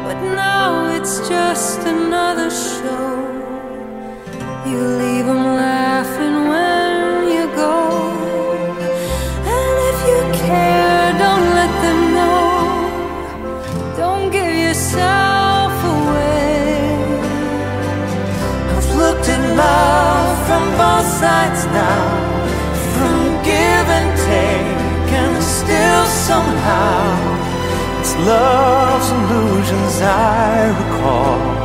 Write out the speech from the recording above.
but now it's just another show. You leave them laughing when you go, and if you care, don't let them know. Don't give yourself away. I've looked at love from both sides now, from give and take, and still somehow it's love's illusions I recall.